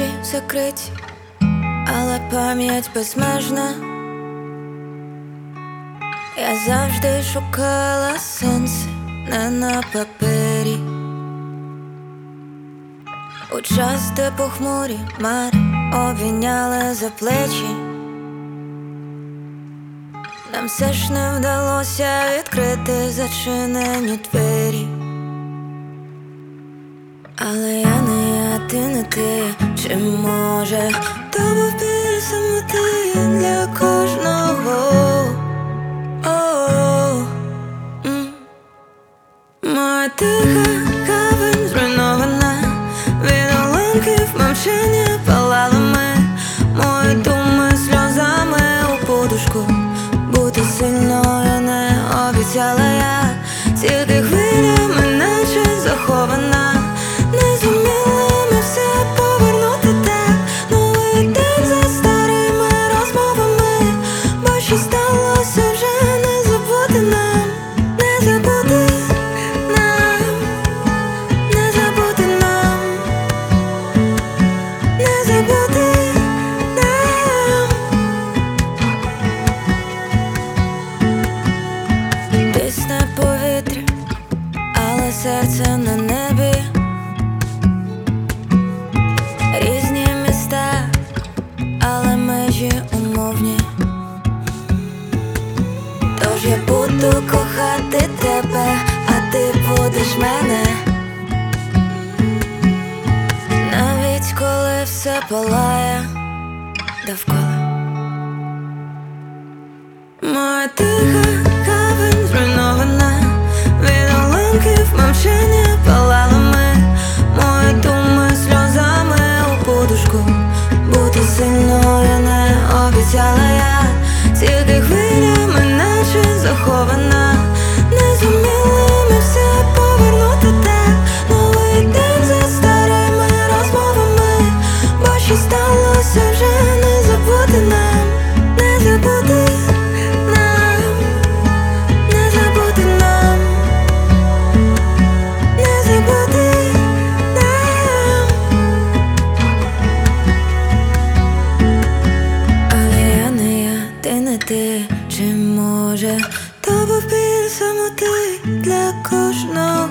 двері закриті, але пам'ять безмежна. Я завжди шукала сонце не на папері, у час, де похмурі хмари обійняли за плечі. Нам все ж не вдалося відкрити зачинені двері. Але я не я, ти не ти. Чи може то був біль самоти для кожного? Моя тиха гавань зруйнована, від уламків мовчання палали ми. Мої думи сльозами у подушку, бути сильною не обіцяла я. Тільки хвилями наче захована, не зуміли ми все повернути так. Новий день за старими розмовами, бо що сталося вже не забути нам. Не забути нам, не забути нам, не забути нам. Тисне повітря, але серце на небі. Різні міста, але межі умовні. Тож я буду кохати тебе, а ти будеш мене. Навіть коли все палає довкола. Моя тиха гавань зруйнована, від уламків мовчання палали ми. Мої думи сльозами у подушку, бути сильною не обіцяла я. Тільки хвилями наче захована, не зуміли ми все повернути так. Новий день за старими розмовами, бо що сталося вже не забути нам. Не забути нам, не забути нам, не забути нам. Але я не я, ти не ти. Чи може то був біль самоти для кожного?